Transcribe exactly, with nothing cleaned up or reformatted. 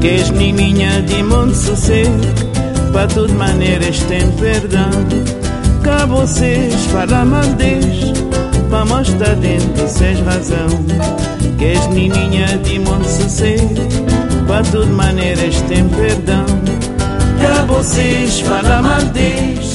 Que és menininha de muito sossego, para tudo maneiras tem perdão. Cá vocês falam maldes, para mostrar dentro seis razão. Que és menininha de muito sossego, para tudo maneiras tem perdão. Cá vocês falam maldes,